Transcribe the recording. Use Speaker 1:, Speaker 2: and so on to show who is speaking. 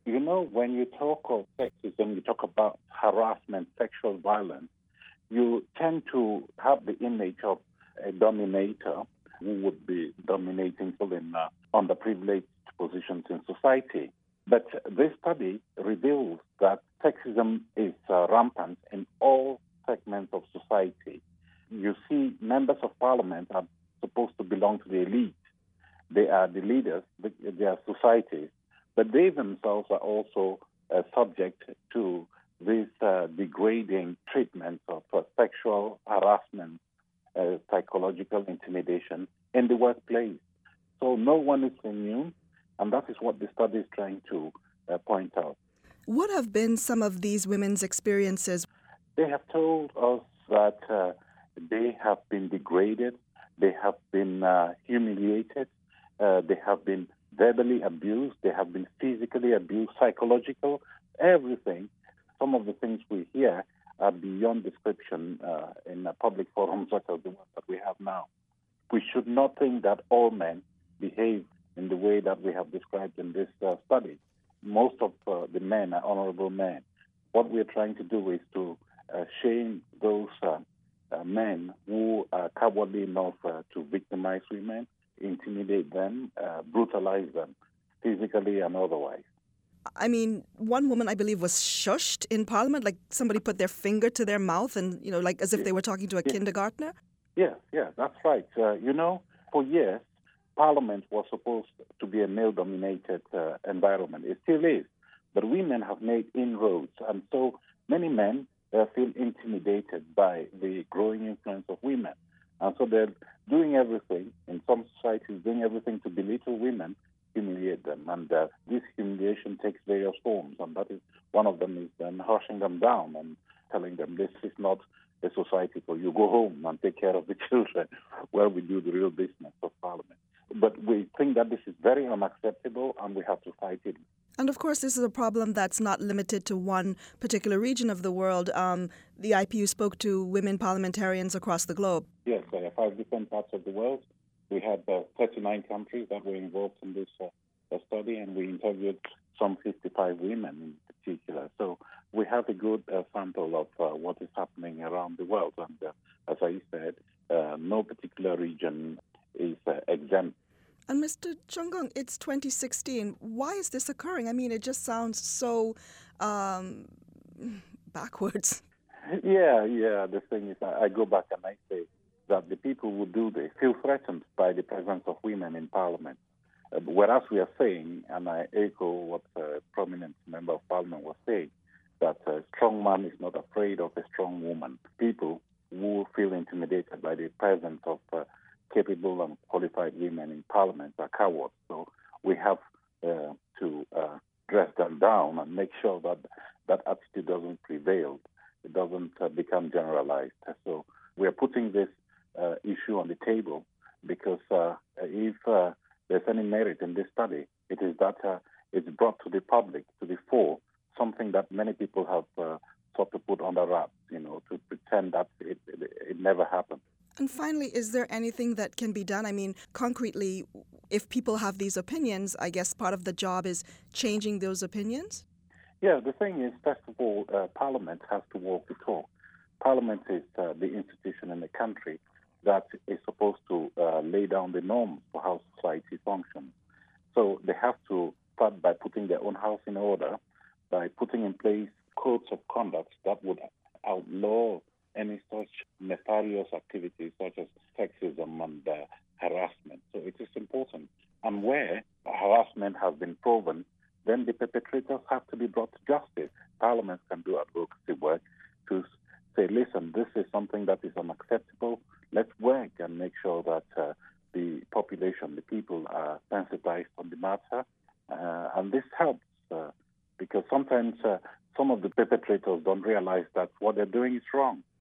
Speaker 1: You know, when you talk of sexism, you talk about harassment, sexual violence, you tend to have the image of a dominator who would be dominating people in underprivileged positions in society. But this study reveals that sexism is rampant in all segments of society. You see, members of parliament are supposed to belong to the elite. They are the leaders, they are societies, but they themselves are also subject to this degrading treatment of sexual harassment, psychological intimidation in the workplace. So no one is immune, and that is what the study is trying to point out.
Speaker 2: What have been some of these women's experiences?
Speaker 1: They have told us that they have been degraded, they have been humiliated, they have been verbally abused, they have been physically abused, psychological, everything. Some of the things we hear are beyond description in a public forum such as the one that we have now. We should not think that all men behave in the way that we have described in this study. Most of the men are honorable men. What we are trying to do is to shame those men who are cowardly enough to victimize women, intimidate them, brutalize them, physically and otherwise.
Speaker 2: I mean, one woman, I believe, was shushed in Parliament, like somebody put their finger to their mouth and, like as if they were talking to a kindergartner.
Speaker 1: Yeah, that's right. For years, Parliament was supposed to be a male-dominated environment. It still is. But women have made inroads, and so many men feel intimidated by the growing influence of women. And so they're doing everything, in some societies, doing everything to belittle women, humiliate them. And this humiliation takes various forms, and that is one of them is then hushing them down and telling them this is not a society for you. Go home and take care of the children, where we do the real business of Parliament. But we think that this is very unacceptable, and we have to fight it.
Speaker 2: And of course, this is a problem that's not limited to one particular region of the world. The IPU spoke to women parliamentarians across the globe.
Speaker 1: Yes, 5 different parts of the world. We had 39 countries that were involved in this study, and we interviewed some 55 women in particular. So we have a good sample of what is happening around the world. And as I said, no particular region is exempt.
Speaker 2: And Mr. Chungong, it's 2016. Why is this occurring? I mean, it just sounds so backwards.
Speaker 1: Yeah. The thing is, I go back and I say that the people who do this feel threatened by the presence of women in Parliament. Whereas we are saying, and I echo what a prominent member of Parliament was saying, that a strong man is not afraid of a strong woman. People who feel intimidated by the presence of capable and qualified women in Parliament are cowards. So we have to dress them down and make sure that that attitude doesn't prevail. It doesn't become generalized. So we are putting this issue on the table because if there's any merit in this study, it is that it's brought to the public, to the fore, something that many people have sought to put under wraps, to pretend that it never happened.
Speaker 2: And finally, is there anything that can be done? I mean, concretely, if people have these opinions, I guess part of the job is changing those opinions?
Speaker 1: Yeah, the thing is, first of all, Parliament has to walk the talk. Parliament is the institution in the country that is supposed to lay down the norms for how society functions. So they have to start by putting their own house in order, by putting in place codes of conduct that would outlaw any such nefarious activities such as sexism and harassment. So it is important. And where harassment has been proven, then the perpetrators have to be brought to justice. Parliament can do advocacy work to say, listen, this is something that is unacceptable. Let's work and make sure that the population, the people are sensitized on the matter. And this helps because sometimes some of the perpetrators don't realize that what they're doing is wrong.